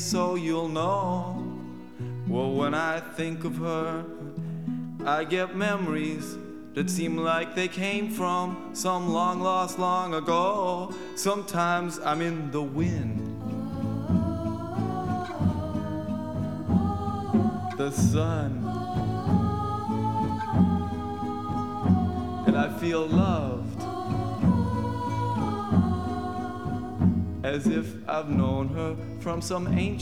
so you'll know. Well, when I think of her, I get memories that seem like they came from some long lost long ago. Sometimes I'm in the wind, the sun, and I feel loved, as if I've known her from some ancient